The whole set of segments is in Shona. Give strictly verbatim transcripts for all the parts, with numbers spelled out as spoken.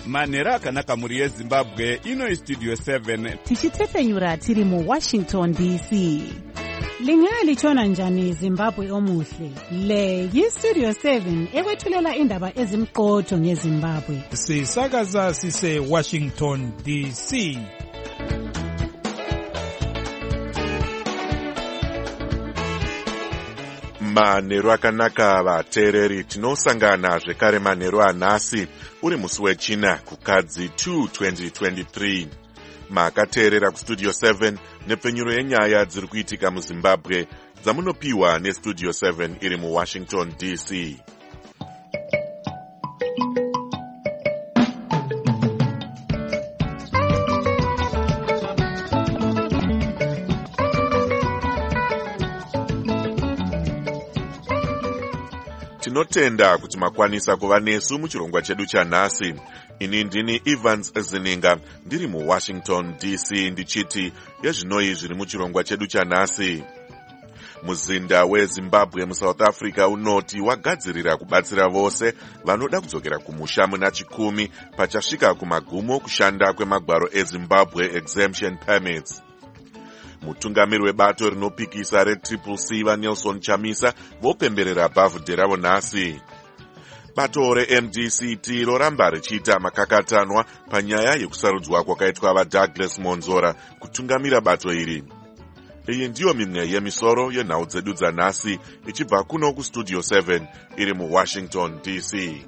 manhero akanaka mhuri yezimbabwe. Ino istudio seven tichitefenyura tiri muwashington D C. Lingalitshona njani Zimbabwe omuhle? Le yistudio seven ekwethulela indaba ezimqotho ngeZimbabwe. Sisakaza sise Washington D C. Manhero akanaka vateereri, tinosangana zvekare manhero anhasi uri musi wechina kukadzi two twenty twenty-three. Makateerera kustudio seven nepfenyuro yenyaya dziri kuitika muZimbabwe dzamunopiwa nestudio seven iri muWashington D C. Tinotenda kuti makwanisa kuva nesu muchirongwa chedu chanhasi. Ini ndini Evans Zininga ndiri muWashington D C ndichiti yezvinoi zviri muchirongwa chedu chanhasi. Muzinda weZimbabwe muSouth Africa unoti wagadzirira kubatsira vose vanoda kudzokera kumusha muna chikumi pachasvika kumagumo kushanda kwemagwaro eZimbabwe exemption permits. Mutungamiri webato rinopikisa retriple C vaNelson Chamisa vopemberera bhavhudhe ravo nhasi. Bato reM D C T roramba richiita makakatanwa panyaya yekusarudzwa kwakaitwa vaDouglas Monzora kutungamira bato iri. Iyi ndiyo mimwe yemisoro yenhau dzedu dzanhasi ichibva kuno kustudio seven iri muWashington D C.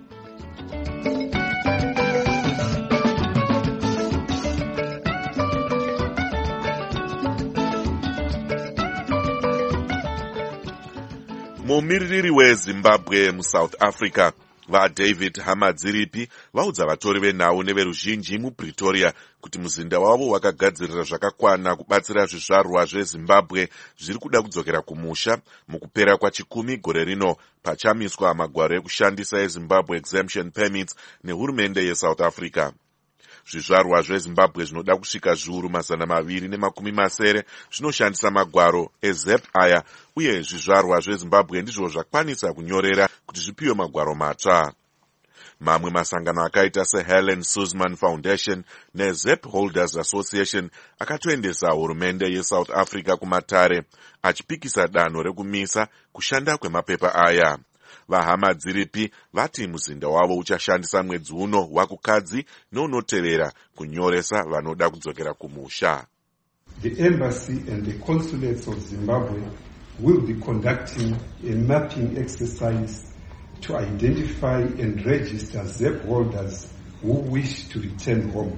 Mumiririri weZimbabwe muSouth Africa vaDavid Hamadziripi vaudza vatori venhau neveruzhinji muPretoria kuti muzinda wavo wakagadzirira zvakakwana kubatsira zvizvarwa zveZimbabwe zviri kuda kudzokera kumusha mukupera kwachikumi gore rino pachamiswa magwaro ekushandisa eZimbabwe exemption permits nehurumende yeSouth Africa. Zvizvarwa zveZimbabwe zvinoda kusvika zviuru mazana maviri nemakumi masere zvinoshandisa magwaro eZep aya, uye zvizvarwa zveZimbabwe ndizvo zvakwanisa kunyorera kuti zvipiwe magwaro matsva. Mamwe masangano akaita seHelen Suzman Foundation neZep Holders Association akatoendesa hurumende yeSouth Africa kumatare achipikisa danho rekumisa kushanda kwemapepa aya. VaHamadziripi vati muzinda wavo uchashandisa mwedzi uno wakukadzi neunotevera kunyoresa vanoda kudzokera kumusha. The embassy and the consulates of Zimbabwe will be conducting a mapping exercise to identify and register Zep holders who wish to return home.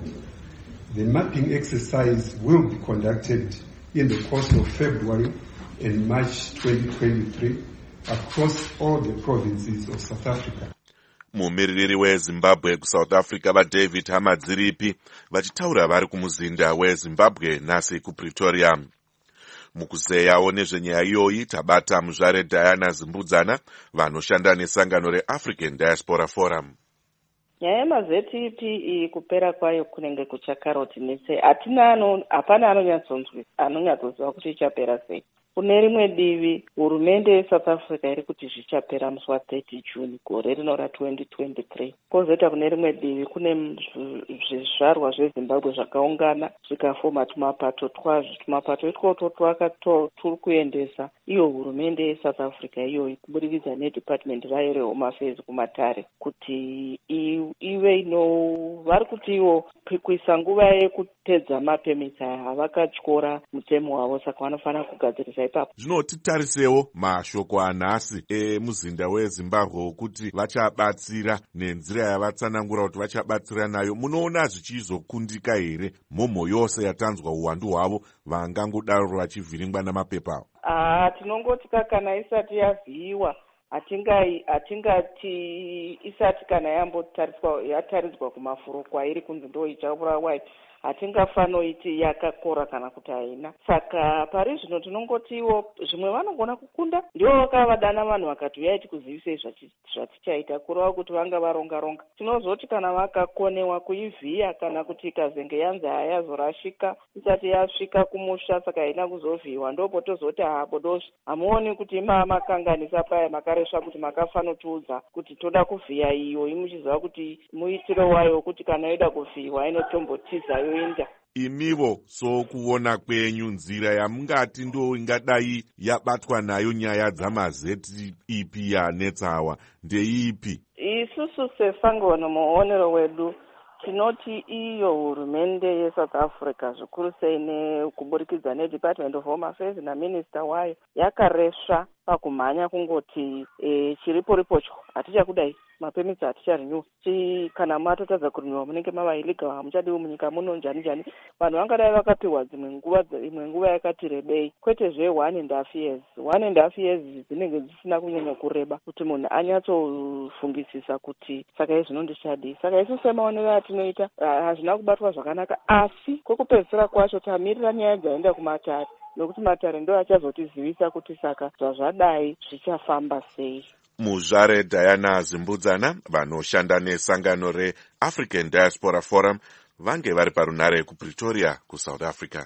The mapping exercise will be conducted in the course of February and March twenty twenty-three across all the provinces of South Africa. Mumiririri weZimbabwe kuSouth Africa vaDavid Hamadziripi vachitaura vari kumuzinda weZimbabwe nhasi kuPretoria. Mukuzeyawo nezvenyaya iyoyi tabata muzvare Diana Zimbudzana vanoshanda nesangano reAfrican Diaspora Forum. Nyaya yemaZeti iyi kupera kwayo kunenge kuchakaroti nese hatina hapana anonyatsoziva kuti ichapera sei. Kune rimwe divi hurumende yeSouth Africa iri kuti zvichapera musi wa-thirty June gore rino ra-twenty twenty-three. Kozoita kune rimwe divi kune zvizvarwa zveZimbabwe zvakaungana zvikafoma tumapato twazvo. Tumapato itwoto turi kuendesa iyo hurumende yeSouth Africa iyoyi kuburikidza neDepartment rayo reHome Affairs kumatare kuti ive ino vari kuti ivo kuisa nguva yekutedza mapemisi aya havakatyora mutemo wavo, saka vanofanira kugadzirisa ipapo. Zvinotitarisewo mashoko anhasi emuzinda weZimbabwe kuti vachabatsira nenzira yavatsanangura kuti vachabatsira nayo. Munoona zvichizokundika here mhomho yose yatanzwa uwandu hwavo vangangodaro vachivhiringwa namapepa? Ah, tinongoti kana isati yavhiiwa hatingai hatingati isati kana yambotariswa yataridzwa kumafuro kwairi kunzi ndo ichaura white hatingafanoiti yakakora kana kuti haina. Saka pari zvino tinongotiwo zvimwe vanogona kukunda ndivo vakavadana vanhu vakati uyai tikuzivisei zvatichaita kureva kuti vanga varonga-ronga. Tinozoti kana vakakonewa kuivhiya kana kuti ikazenge yanzi hayazorashika isati yasvika kumusha saka haina kuzovhiyiwa ndopotozoti haabodozvi hamuoni kuti mamakanganisa paya makaresva kuti makafanotiudza kuti toda kuvhiya iyo imuchiziva kuti muitiro wayo kuti kana yoda kuvhiyiwa inotombotiza yoenda. Imivo sokuona kwenyu nzira yamungati ndo ingadai yabatwa nayo nyaya dzamaZ E P yanetsawa ndeipi? Isusu sesangano muonero wedu tinoti iyo hurumende yeSouth Africa zvikuru sei nekuburikidza neDepartment of Home Affairs naminister wayo yakaresva pakumhanya kungoti e, chiripo ripocho hatichakudai mapemitsi haticharinyu kana matotadza kurinyuwa munenge mava illegal hamuchadiwi munyika muno njani njani. Vanhu vangadai vakapiwa dzimwe nguva imwe nguva yakati rebei kwete zve one and a half years one and a half years dzinenge dzisina kunyanya kureba kuti munhu anyatsofungisisa kuti saka izvino ndichadii. Saka isu semaonero atinoita hazvina kubatwa zvakanaka, asi kwekupedzisira kwacho tamirira nyaya dzaenda kumatare nokuti matare ndo achazotizivisa kuti saka zvazvadai zvichafamba sei. Muzvare Diana Zimbudzana vanoshanda nesangano reAfrican Diaspora Forum vange vari parunare kuPretoria kuSouth Africa.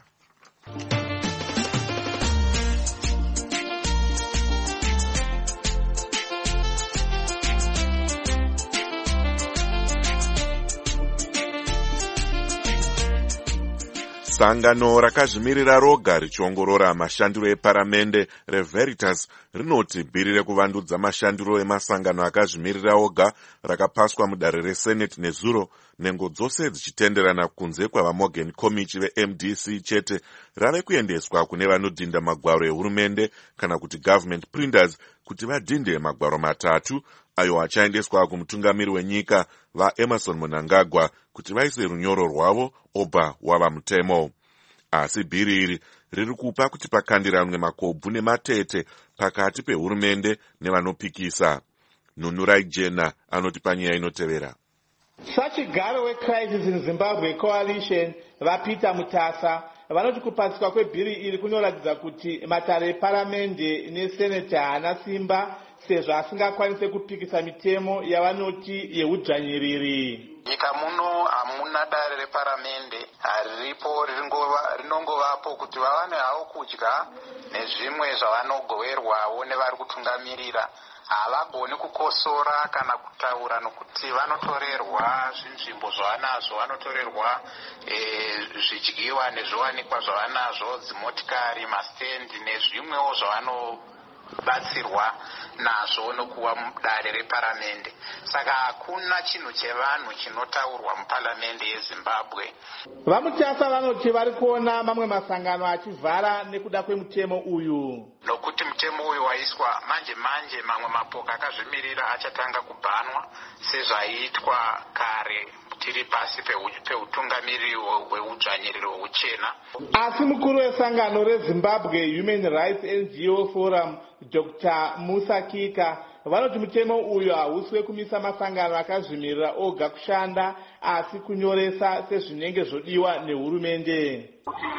Sangano rakazvimirira roga richiongorora mashandiro eparamende reVeritas rinoti bhiri rekuvandudza mashandiro emasangano akazvimirira oga rakapaswa mudare reSenate nezuro nhengo dzose dzichitenderana kunze kwavaMorgan Komichi veM D C chete rave kuendeswa kune vanodhinda magwaro ehurumende kana kuti government printers kuti vadhinde magwaro matatu ayo achaendeswa kumutungamiri wenyika vaEmerson Mnangagwa kuti vaise runyoro rwavo obva wava mutemo. Asi bhiri iri riri kupa kuti pakandiranwe makobvu nematete pakati pehurumende nevanopikisa. Nunurai Jena anoti panyaya inotevera. Sachigaro weCrisis in Zimbabwe Coalition vaPeter Mutasa vanoti kupasika kwebhiri iri kunoratidza kuti matare eparamende neseneta haana simba sezvo asingakwanise kupikisa mitemo yavanoti yeudzvanyiriri. Nyika muno hamuna dare reparamende riripo rinongovapo kuti vawane havo kudya nezvimwe zvavanogoverwawo nevari kutungamirira. Havagoni kukosora kana kutaura nokuti vanotorerwa zvinzvimbo zvavanazvo, vanotorerwa e, zvidyiwa nezviwanikwa zvavanazvo, dzimotikari, mastendi nezvimwewo zvavanobatsirwa nazvo nokuva mudare reparamende. Saka hakuna chinhu chevanhu chinotaurwa muparamende yeZimbabwe. VaMutasa vanoti vari kuona mamwe masangano achivhara nekuda kwemutemo uyu. Nokuti mutemo uyu waiswa manje manje mamwe mapoka akazvimirira achatanga kubhanwa sezvaiitwa kare tiri pasi peutungamiriri hweudzvanyiriri hweuchena. Asi mukuru wesangano reZimbabwe Human Rights N G O Forum Doctor Musa Kika vanoti mutemo uyu hausi wekumisa masangano akazvimirira oga kushanda asi kunyoresa sezvinenge zvodiwa nehurumende.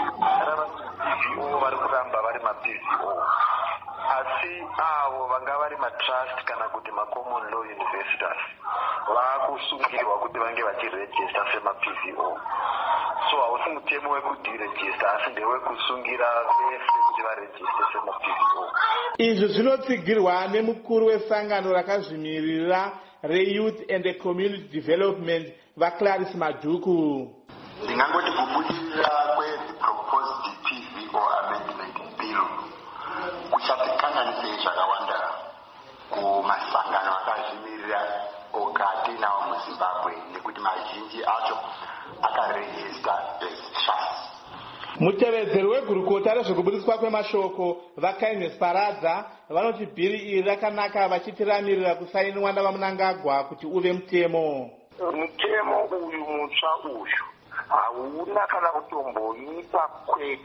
Vari kuramba vari maP V O asi avo vanga vari matrust kana kuti macommon law investors vakusungirwa kuti vange vachirejista semaP V O. So hausi mutemo wekudirejista asi ndewekusungira vese kuti varejiste semaP V O. Izvi zvinotsigirwa nemukuru wesangano rakazvimirira reYouth and Community Development vaClarice Madhuku. Ndingangoti kubudirira kweproposed P V O amendment bill kuchatikanganise zvakawanda kumasangano akazvimirira ogati nawo muZimbabwe nekuti mazhinji acho akarejista as trusts. Mutevedzeri wegurukota rezvekubudiswa kwemashoko vaKindness Paradza vanoti bhiri iri rakanaka vachitiramirira kusainiwa navaMnangagwa kuti uve mutemo. Mutemo uyu mutsva uyu hauna kana kutomboipa kwete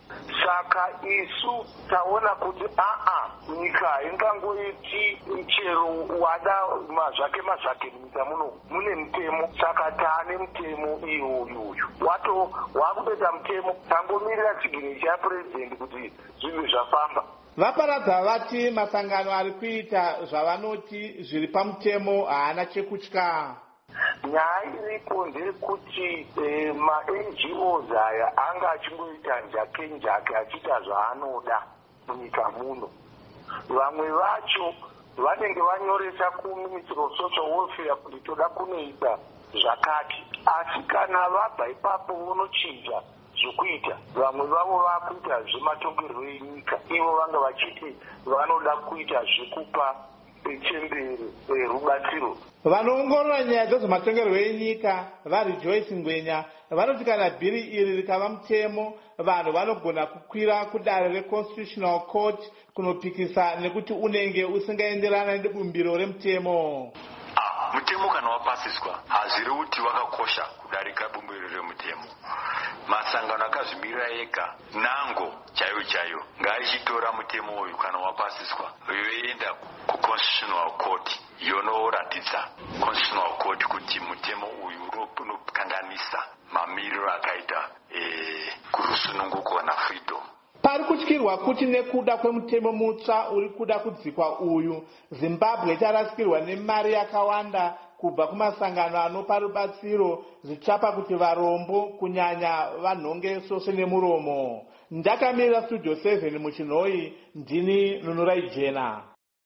Saka isu taona kuti aa nyika ingangoiti chero wada mazvake mazvake munyika muno mune mutemo. Saka taane mutemo iyoyo wato wakutoita mutemo tangomirira chigini chapurezidendi kuti zvinhu zvafamba. Vaparadza vati masangano ari kuita zvavanoti zviri pamutemo haana chekutya. Nyaya iripo ndeyekuti eh, ma-N G Os aya anga achingoita njake njake achiita zvaanoda munyika muno. Vamwe vacho vanenge vanyoresa kuministry of social welfare kuti toda kunoita zvakati, asi kana vabva ipapo vonochinja zvokuita. Vamwe vavo vakuita zvematongerwo enyika, ivo vanga vachiti vanoda kuita zvekupa chembere rubatsiro. Vanoongorora nyaya dzezvematongerwo enyika vaRejoice Ngwenya vanoti kana bhiri iri rikava mutemo vanhu vanogona kukwira kudare reConstitutional Court kunopikisa nekuti unenge usingaenderana nebumbiro remutemo. Ah, mutemo kana wapasiswa hazviri kuti wakakosha kudarika bumbiro remutemo. Masangano akazvimirira ega nango chayo chayo ngaichitora mutemo uyu kana wapasiswa yoenda kuConstitutional Court yonoratidza Constitutional Court kuti mutemo uyu unokanganisa mamiriro akaita eh, kurusununguko kana freedom. Pari kutyirwa kuti nekuda kwemutemo mutsva uri kuda kudzikwa uyu Zimbabwe icharasikirwa nemari yakawanda kubva kumasangano anopa rubatsiro zvichapa kuti varombo kunyanya vanhonge soswe nemuromo. Ndakamirira Studio seven muchinhoi, ndini Nunurai Jena.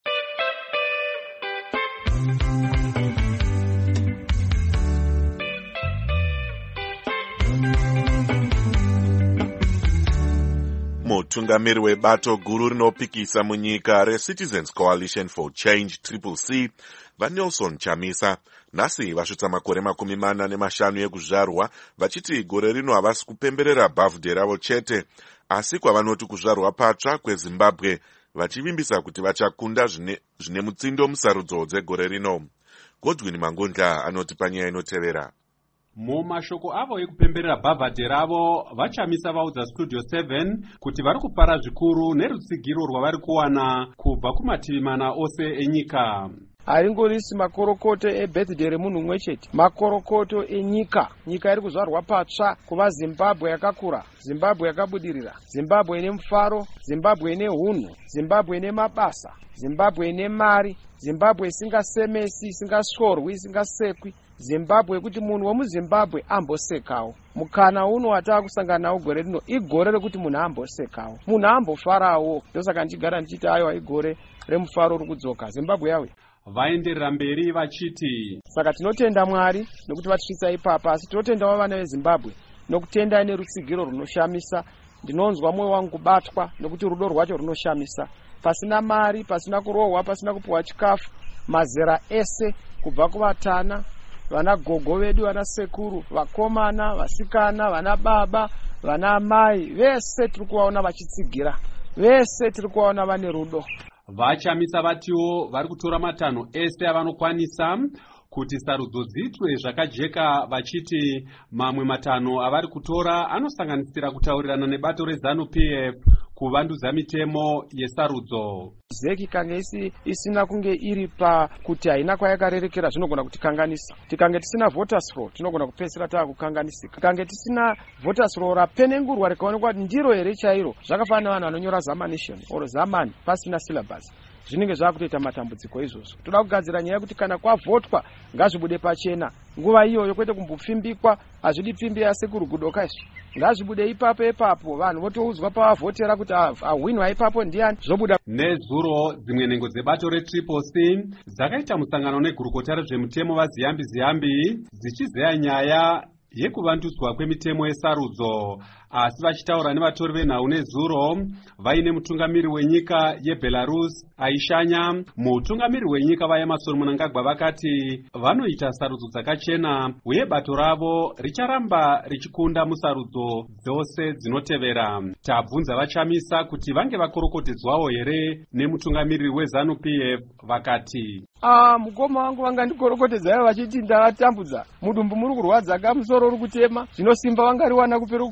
Mutungamiri webato guru rinopikisa munyika reCitizens Coalition for Change C C C vaNelson Chamisa nhasi vasvitsa makore makumi mana nemashanu ekuzvarwa vachiti gore rino havasi kupemberera bhavhudhe ravo chete asi kwavanoti kuzvarwa patsva kweZimbabwe, vachivimbisa kuti vachakunda zvine, zvine mutsindo musarudzo dzegore rino. Godwin Mangundla anoti panyaya inotevera. Mumashoko avo ekupemberera bhavhadhe ravo vaChamisa vaudza Studio seven kuti vari kufara zvikuru nerutsigiro rwavari kuwana kubva kumativi mana ose enyika. Haringorisi makorokoto ebirthday remunhu mumwe chete, makorokoto enyika. Nyika iri kuzvarwa patsva kuva Zimbabwe yakakura, Zimbabwe yakabudirira, Zimbabwe ine mufaro, Zimbabwe ine hunhu, Zimbabwe ine mabasa, Zimbabwe ine mari, Zimbabwe isingasemesi, isingasvorwi, isingasekwi, Zimbabwe yekuti munhu womuZimbabwe ambosekawo. Mukana uno watava kusangana nawo gore rino igore rekuti munhu ambosekawo, munhu ambofarawo. Ndosaka ndichigara ndichiti aiwa igore remufaro uri kudzoka Zimbabwe yawe. Vaenderera mberi vachiti saka tinotenda Mwari nokuti vatisvitsa ipapa, asi tinotendawo vana veZimbabwe nokutenda nerutsigiro runoshamisa. Ndinonzwa mwoyo wangu kubatwa nokuti rudo rwacho runoshamisa. Pasina mari, pasina kurohwa, pasina kupuwa chikafu, mazera ese kubva kuvatana, vana gogo vedu, vana sekuru, vakomana, vasikana, vana baba, vana mai, vese tiri kuvaona vachitsigira, vese tiri kuvaona vane rudo. VaChamisa vatiwo vari kutora matanho ese avanokwanisa kuti sarudzo dziitwe zvakajeka, vachiti mamwe matanho avari kutora anosanganisira kutaurirana nebato reZANU-P F kuvandudza mitemo yesarudzo. Zeki kange isi isina kunge iri pakuti haina kwayakarerekera zvinogona kutikanganisa. Tikange tisina voters roll tinogona kupedzisira tava kukanganisika. Tikange tisina voters roll rapenengurwa rikaonekwa kuti ndiro here chairo, zvakafanana nevanhu vanonyora zamanation or zamani pasina syllabus, zvinenge zvakutoita matambudziko izvozvo. Toda kugadzira nyaya yekuti kana kwavhotwa ngazvibude pachena. Nguva iyoyo kwete kumbopfimbikwa, hazvidi pfimbi yasekuru kudoka izvo. Ngazvibude ipapo ipapo, vanhu votoudzwa pavavhotera kuti ahwinwa ipapo ndiani, zvobuda. Nezuro dzimwe nhengo dzebato reC C C dzakaita musangano negurukota rezvemutemo vaZiyambi Ziyambi dzichizeya nyaya yekuvandudzwa kwemitemo yesarudzo, asi vachitaura nevatori venhau nezuro vaine mutungamiri wenyika yeBelarus Aishanya. Mutungamiri wenyika vaEmmerson Mnangagwa vakati vanoita sarudzo dzakachena uye bato ravo richaramba richikunda musarudzo dzose dzinotevera. Tabvunza vaChamisa kuti vange vakorokotedzwawo here nemutungamiriri weZANU-P F, vakati Ah, mukoma wangu vanga ndikorokotedzayo vachiti ndavatambudza, mudumbu muri kurwadza, kamusoro uri kutema, zvinosimba vangariwana kupera kukorokotedza.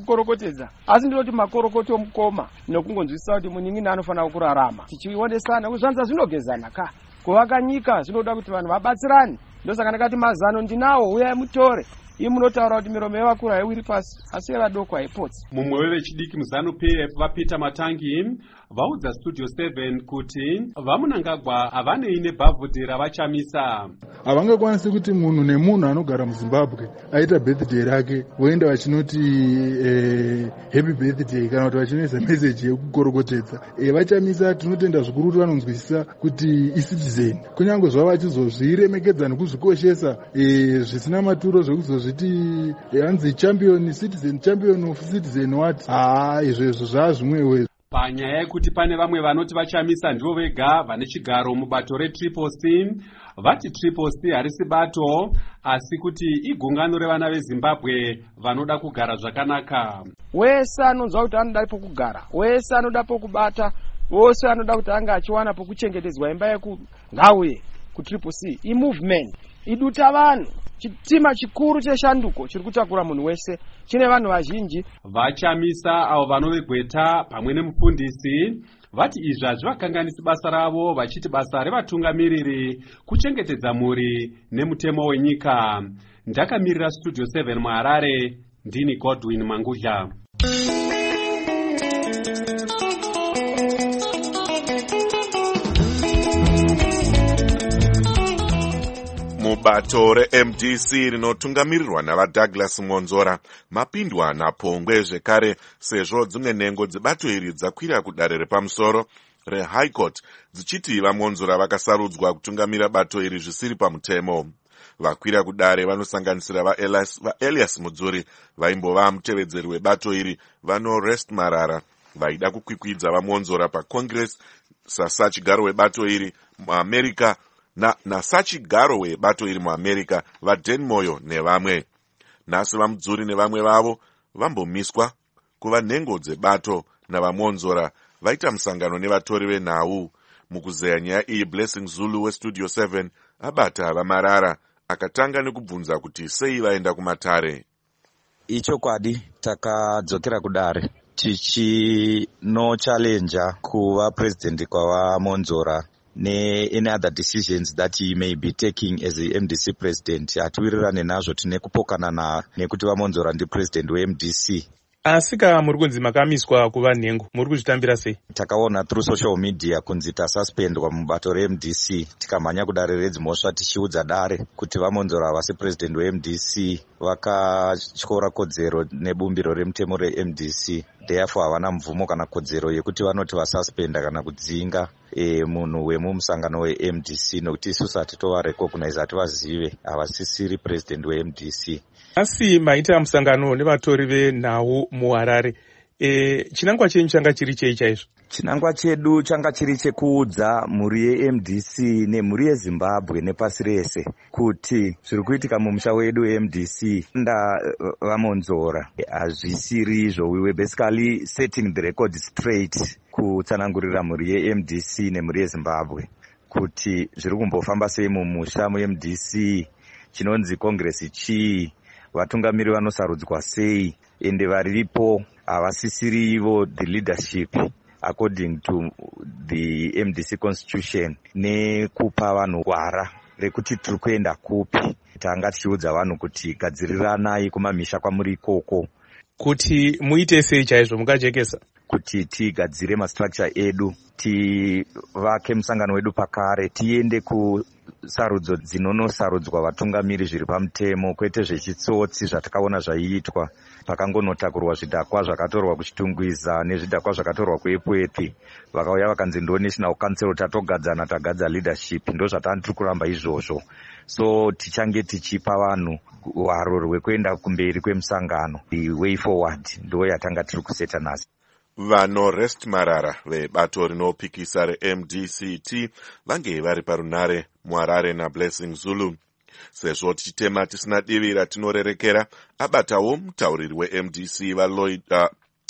kuchengetedza, asi ndinoti makorokoto mukoma nekungonzwisisa kuti munin'ini anofanira kurarama tichionesana kuzvanza zvinogezana ka kuvaka nyika zvinoda kuti vanhu vabatsirane. Ndosaka ndakati mazano ndinawo, uyai mutore. Iyi munotaura kuti miromo yevakuru haiwiri pasi asi yevadoko haipotsi. Mumwe wevechidiki muzanu P F vaPeter Matangi vaudza Studio seven kuti vaMunangagwa havanei nebhavhudhi ravachamisa. Havangakwanisi kuti munhu nemunhu anogara muZimbabwe aita birthday rake voenda vachinoti eh, happy birthday kana kuti vachinoisa message yekukorokotedza. Eh, vachamisa tinotenda zvikuru kuti vanonzwisisa kuti iCitizen. Kunyange zvava vachizozviremekedza nekuzvikoshesa eh, zvisina maturo zvekuzozviti eh, hanzi champion citizen champion of citizen what. Ah, izvezvo zvaa zvimwewe. Panyaya yekuti pane vamwe vanoti vachamisa ndivo vega vane chigaro mubato reTriple C, vati Triple C harisi bato asi kuti igungano revana veZimbabwe vanoda kugara zvakanaka. Wese anonzwa kuti anoda pokugara, wese anoda pokubata, wose anoda kuti anga achiwana pokuchengetedzwa imba yeku ngauye kuTriple C. I movement iduta vanhu, chitima chikuru cheshanduko chiri kutakura munhu wese, chine vanhu vazhinji. Vachamisa avo vanovegweta pamwe nemufundisi vati izvi hazvivakanganisi basa ravo, vachiti basa revatungamiriri kuchengetedza mhuri nemutemo wenyika. Ndakamirira Studio seven muHarare, ndini Godwin Mangudla. Mubato reM D C rinotungamirirwa navaDouglas Monzora mapindwa napongwe zvekare sezvo dzimwe nhengo dzebato iri dzakwira kudare repamusoro reHigh Court dzichiti vaMonzora vakasarudzwa kutungamira bato iri zvisiri pamutemo. Vakwira kudare vanosanganisira vaElias Mudzuri vaimbova mutevedzeri webato iri, vaNorest Marara vaida kukwikwidza vaMonzora paCongress sasachigaro webato iri muAmerica na nasachigaro webato iri muAmerica vaDan Moyo nevamwe. Nhasi vaMudzuri nevamwe vavo vambomiswa kuva nhengo dzebato navaMonzora vaita musangano nevatori venhau. Mukuzeya nyaya iyi Blessing Zulu weStudio seven abata vaMarara akatanga nekubvunza kuti sei vaenda kumatare. Ichokwadi takadzokera kudare tichinochalenja kuva president kwavaMonzora ne any other decisions that he may be taking as a M D C president. Hatiwirirane nazvo, tine kupokana na nekuti vaMonzora ndi president weM D C. Asika muri kunzi makamiswa kuva nhengo, muri kuzvitambira sei? Takaona through social media kunzi tasuspendwa mubato reM D C, tikamhanya kudare redzimhosva tichiudza dare kuti vaMonzora havasi president weM D C, vakatyora kodzero nebumbiro remutemo reM D C. Therefore havana mvumo kana kodzero yekuti vanoti vasuspenda kana kudzinga e, munhu wemumusangano weM D C, nokuti isusu hatitova recognize, hativazive, havasisiri president weM D C. Asi maita musangano nevatori venhau muHarare, e, chinangwa chenyu changa chiri chei chaizvo? Chinangwa chedu changa chiri chekuudza mhuri yeM D C nemhuri yeZimbabwe nepasi rese kuti zviri kuitika mumusha wedu weM D C nda vaMonzora hazvisiri izvo. We were basically setting the record straight kutsanangurira mhuri yeM D C nemhuri yeZimbabwe kuti zviri kumbofamba sei mumusha muM D C, chinonzi Congress chii, vatungamiri vanosarudzwa sei, ende varipo havasisiri ivo the leadership according to the M D C constitution, nekupa vanhu gwara rekuti tiri kuenda kupi. Tanga tichiudza vanhu kuti gadziriranai kumamisha kwamuri ikoko. Kuti muite sei chaizvo mukajekesa? Kuti tigadzire mastructure edu, tivake musangano wedu pakare, tiende kusarudzo dzinonosarudzwa vatungamiri zviri pamutemo, kwete zvechitsotsi zvatakaona zvaiitwa pakangonotakurwa zvidhakwa zvakatorwa kuchitungwiza nezvidhakwa zvakatorwa kuepwepi, vakauya vakanzi ndo national council tatogadzana tagadza leadership. Ndo zvatani tiri kuramba izvozvo. So tichange tichipa vanhu hwaro rwekuenda kumberi kwemusangano, the way forward ndo yatanga tiri kuseta nhasi. VaNorest Marara vebato rinopikisa reM D C T vange vari parunare muHarare naBlessing Zulu. Sezvo tichitema tisina divi ratinorerekera, abatawo mutauriri weM D C vaLloyd uh,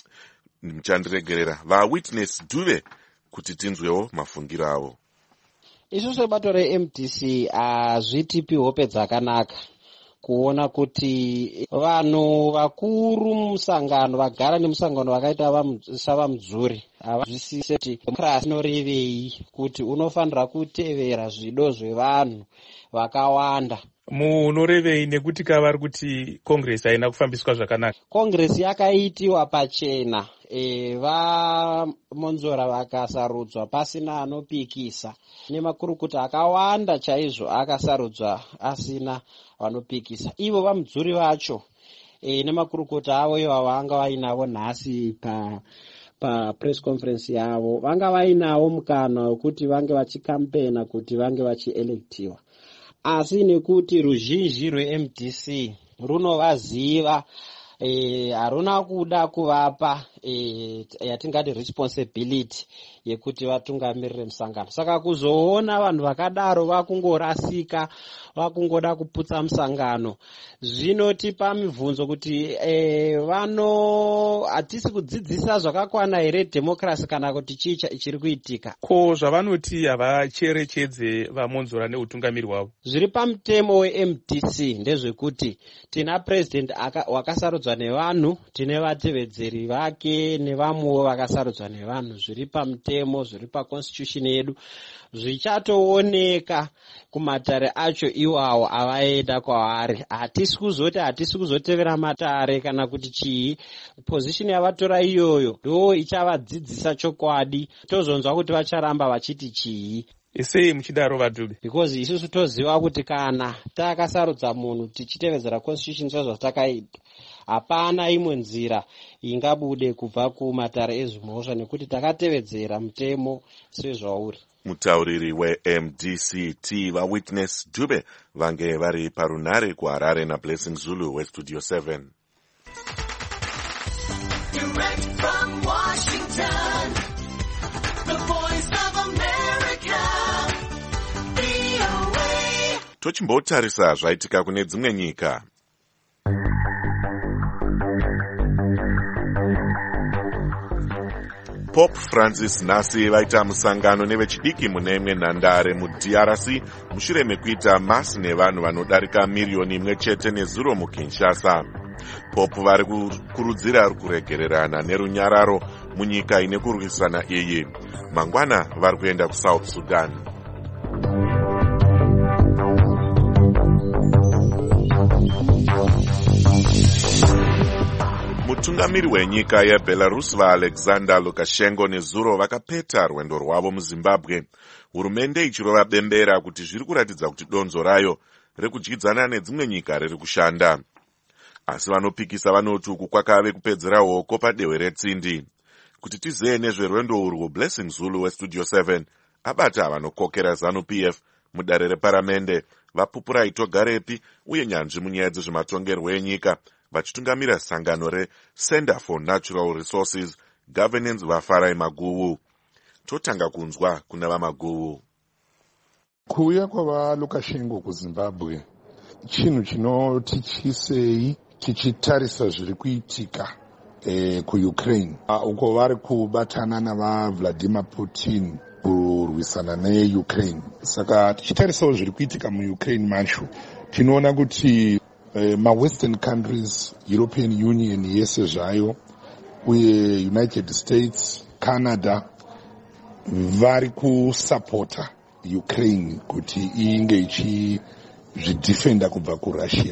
mchandiregerera vaWitness Duve kuti tinzwewo mafungiro avo. Isusu bato reM D C hazvitipi hope dzakanaka. kuona kuti vanhu vakuru mumusangano vagara nemusangano vakaita savamudzuri havazwisise kuti demokrasi inorevei, kuti unofanira kutevera zvido zvevanhu vakawanda. munorevei nekuti kavari kuti kongresi haina kufambiswa zvakanaka? Kongresi yakaitiwa pachena, e, vamonzora vakasarudzwa pasina anopikisa, nemakurukuta akawanda chaizvo akasarudzwa asina vanopikisa. Ivo vamudzuri vacho e, nemakurukuta avo ivo vanga vainavo nhasi pa papress conference yavo, vanga vainawo mukana wekuti vange vachikampena kuti vange vachielectiwa, asi nekuti ruzhinji rwe-M D C runovaziva, e, haruna kuda kuvapa e, yatingati responsibility yekuti vatungamirire musangano. Saka kuzoona vanhu vakadaro vakungorasika, vakungoda kuputsa musangano, zvinotipa mibvunzo kuti e, vano hatisi kudzidzisa zvakakwana here democracy kana kuti chii chiri kuitika. Ko zvavanoti havacherechedze vamonzora neutungamiri hwavo? Zviri pamutemo we-M D C ndezvekuti tina president wakasarudzwa nevanhu, tine vatevedzeri vake nevamwewo vakasarudzwa nevanhu. Zviri pamutemo, zviri paconstitution yedu, zvichatooneka kumatare acho iwawo avaenda kwavari. Hatisi kuzoti hatisi kuzotevera matare kana kuti chii. Position yavatora iyoyo ndo ichavadzidzisa chokwadi, tozonzwa kuti vacharamba vachiti chii. Sei muchidaro vadhube? Because isusu toziva kuti kana takasarudza munhu tichitevedzera constitution sezvatakaita, hapana imwe nzira ingabude kubva kumatare ezvimhosva nekuti takatevedzera mutemo sezvauri. Mutauriri we-M D C T vaWitness Dube vange vari parunare kuHarare naBlessing Zulu weStudio seven. Direct from Washington, the voice of America, V O A. Tochimbotarisa zvaitika kune dzimwe nyika. Pope Francis nhasi vaita musangano nevechidiki mune imwe nhandare muD R C mushure mekuita masi nevanhu vanodarika miriyoni imwe chete nezuro muKinshasa. Pope vari kukurudzira kuregererana nerunyararo munyika ine kurwisana iyi. Mangwana vari kuenda kuSouth Sudan. Mutungamiri wenyika yeBelarus vaAlexander Lukashenko nezuro vakapeta rwendo rwavo muZimbabwe, hurumende ichirova bembera kuti zviri kuratidza kuti donzo rayo rekudyidzana nedzimwe nyika riri kushanda. Asi vanopikisa vanoti uku kwakave kupedzera hoko padehwe retsindi. Kuti tizive nezverwendo urwu, Blessing Zulu weStudio seven abata vanokokera ZANU-P F mudare reparamende, vapupura itogarepi uye nyanzvi munyaya dzezvematongerwo enyika, vachitungamira sangano reCenter for Natural Resources Governance vaFarai Maguwu. Totanga kunzwa kuna vaMaguwu. Kuuya kwavaLukashenko kuZimbabwe chinhu chinotichisei tichitarisa zviri kuitika eh, kuUkraine uko vari kubatana navaVladimir Putin kurwisana neUkraine. Saka tichitarisawo zviri kuitika muUkraine macho, tinoona kuti Uh, ma-Western countries, European Union yese zvayo, uye United States, Canada, vari kusapota Ukraine kuti inge ichizvidefenda kubva kuRussia.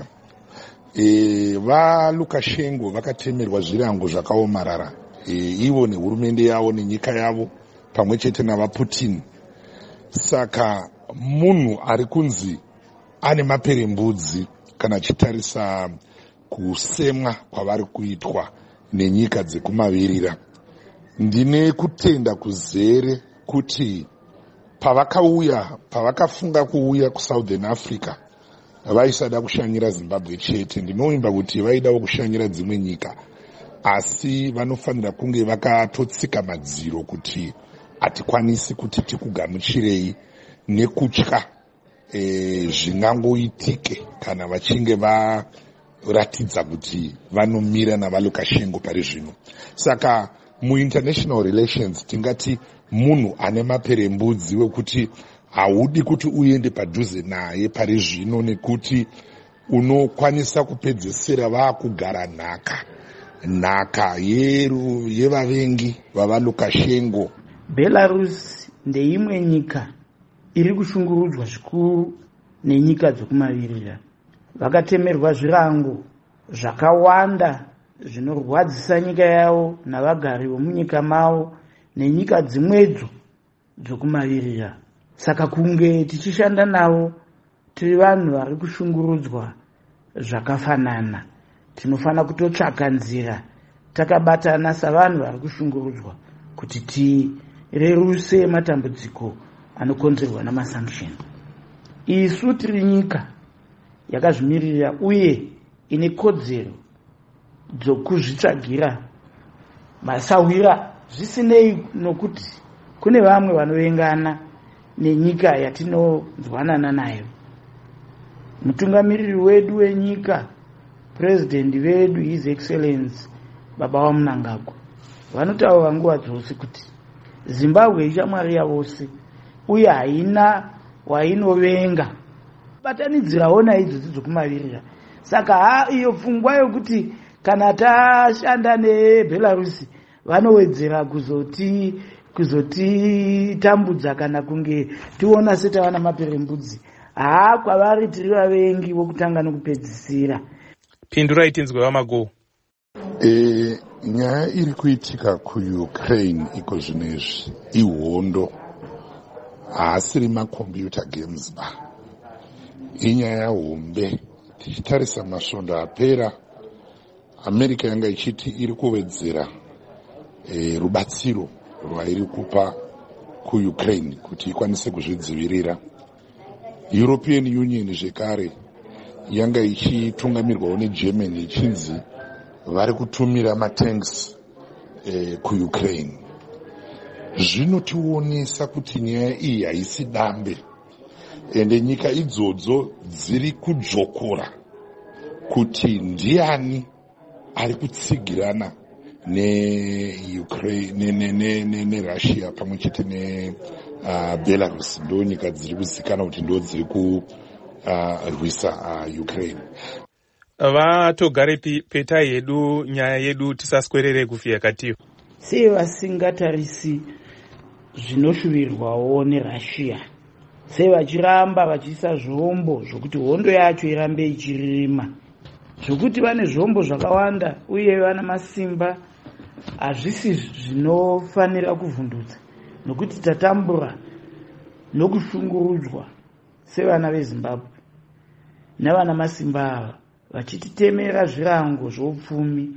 E, vaLukashenko vakatemerwa zvirango zvakaomarara, e, ivo nehurumende yavo nenyika yavo pamwe chete navaPutin. Saka munhu ari kunzi ane maperembudzi kana achitarisa kusemwa kwavari kuitwa nenyika dzekumavirira. Ndine kutenda kuzere kuti pavakauya, pavakafunga kuuya kuSouthern Africa, vaisada kushanyira Zimbabwe chete. Ndinovimba kuti vaidawo kushanyira dzimwe nyika, asi vanofanira kunge vakatotsika madziro kuti hatikwanisi kuti tikugamuchirei nekutya E, zvingangoitike kana vachinge varatidza kuti vanomira navaLukashenko pari zvino. Saka muinternational relations tingati munhu ane maperembudzi wekuti haudi kuti uende padhuze naye pari zvino, nekuti unokwanisa kupedzisira vaakugara nhaka nhaka yeru yevavengi vavalukashengo. Belarus ndeimwe nyika iri kushungurudzwa zvikuru nenyika dzokumavirira. Vakatemerwa zvirango zvakawanda zvinorwadzisa nyika yavo navagari vomunyika mavo nenyika dzimwedzo dzokumavirira. Saka kunge tichishanda navo tiri vanhu vari kushungurudzwa zvakafanana, tinofana kutotsvaka nzira takabatana savanhu vari kushungurudzwa kuti tireruse matambudziko anokonzerwa namasanction. Isu tiri nyika yakazvimirira uye ine kodzero dzokuzvitsvagira masawira zvisinei nokuti kune vamwe vanovengana nenyika yatinonzwanana nayo. Mutungamiriri wedu wenyika, president vedu his excellency baba vaMnangagwa, vanotaura nguva dzose kuti Zimbabwe ishamwari yavose uye haina wainovenga. Batanidzirawo naidzodzi dzokumavirira. Saka ha iyo pfungwa yokuti kana tashanda neBelarus vanowedzera kuzoti kuzotitambudza kana kunge tiona setawana maperembudzi, haa kwavari tiri vavengi vokutanga nokupedzisira. Pindurai tinzwe vamago. E, nyaya iri kuitika kuUkraine iko zvinezvi ihondo, haasiri macomputer games ba, inyaya hombe. Tichitarisa masvondo apera, America yanga ichiti iri kuwedzera e, rubatsiro rwairi kupa kuUkraine kuti ikwanise kuzvidzivirira. European Union zvekare yanga ichitungamirwawo neGermany ichinzi vari kutumira matanks e, kuUkraine. Zvinotionesa kuti nyaya iyi haisi dambe, ende nyika idzodzo dziri kudzvokora kuti ndiani ari kutsigirana neUkraine ne, ne, ne, ne Russia pamwe chete ne uh, Belarus. Ndo nyika dziri kuzikanwa kuti ndo dziri kurwisa uh, uh, Ukraine. Vatogare peta yedu nyaya yedu tisaswerere kufia katiyo. Sei vasingatarisi zvinoshuvirwawo neRussia, sei vachiramba vachiisa zvombo zvokuti hondo yacho irambe ichiririma, zvokuti vane zvombo zvakawanda uye vana masimba, hazvisi zvinofanira kuvhundutsa nokuti tatambura nokushungurudzwa sevana veZimbabwe navana masimba ava vachititemera zvirango zvoupfumi.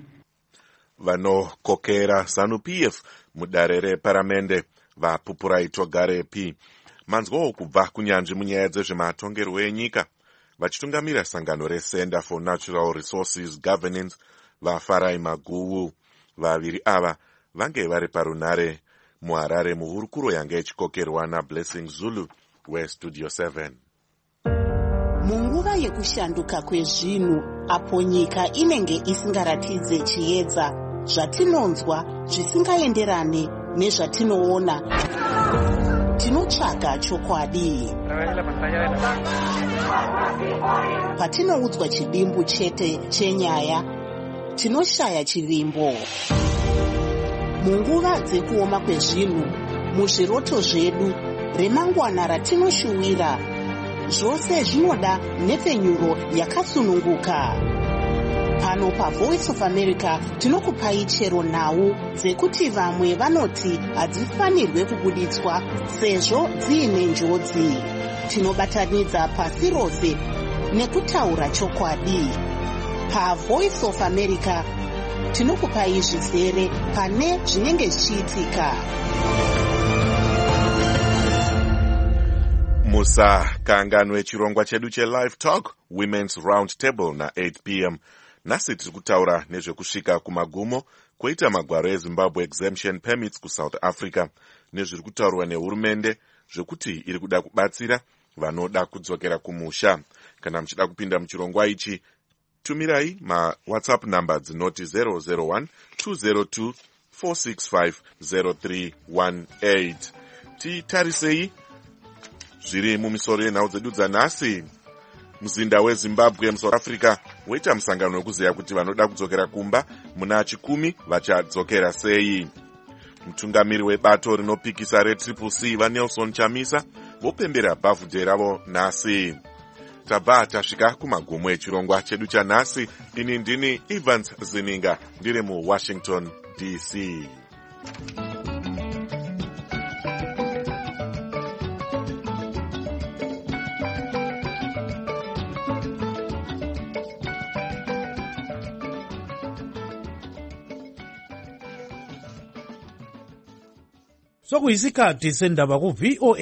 Vanokokera ZANU-P F mudare reparamende vaPupurai Togarepi manzwawo kubva kunyanzvi munyaya dzezvematongerwo enyika, vachitungamira sangano reCenter for Natural Resources Governance vaFarai Maguwu. Vaviri ava vange vari parunare muHarare muhurukuro yanga ichikokerwa naBlessing Zulu weStudio seven. Munguva yekushanduka kwezvinhu, apo nyika inenge isingaratidze chiedza, zvatinonzwa zvisingaenderane nezvatinoona, tinotsvaga chokwadi. Patinoudzwa chidimbu chete chenyaya, tinoshaya chivimbo. Munguva dzekuoma kwezvinhu, muzviroto zvedu, remangwana ratinoshuwira, zvose zvinoda nhepfenyuro yakasununguka. Pano paVoice of America tinokupai chero nhau dzekuti vamwe vanoti hadzifanirwe kubuditswa sezvo dziine njodzi. Tinobatanidza pasi rose nekutaura chokwadi. PaVoice of America tinokupai zvizere pane zvinenge zvichiitika. Musakanganwe chirongwa chedu cheLive Talk Women's Round Table na eight p m Nasi tiri kutaura nezvekusvika kumagumo kwoita magwaro eZimbabwe exemption permits kuSouth Africa, nezviri kutaurwa nehurumende zvekuti iri kuda kubatsira vanoda kudzokera kumusha. Kana muchida kupinda muchirongwa ichi, tumirai ma WhatsApp number dzinoti zero zero one two zero two four six five zero three one eight. Titarisei zviri mumisoro yenhau dzedu dzanhasi. muzinda wezimbabwe musouth africa woita musangano wekuziva kuti vanoda kudzokera kumba muna chikumi vachadzokera sei. Mutungamiri webato rinopikisa retriple C vaNelson Chamisa vopembera bhavhudhe ravo nhasi. Tabva tasvika kumagumo echirongwa chedu chanhasi. Ini ndini Evans Zininga ndiri muWashington D C. sokuyisikhathi sendaba ku-V O A